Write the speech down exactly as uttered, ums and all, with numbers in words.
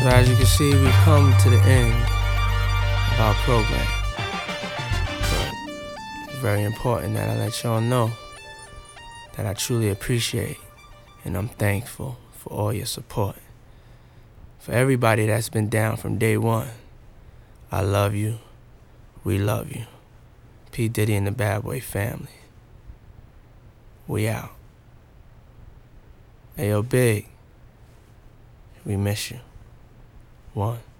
as you can see, we've come to the end of our program. But it's very important that I let y'all know that I truly appreciate and I'm thankful for all your support. For everybody that's been down from day one, I love you. We love you. P. Diddy and the Bad Boy family. We out. Hey, yo, Big. We miss you. One.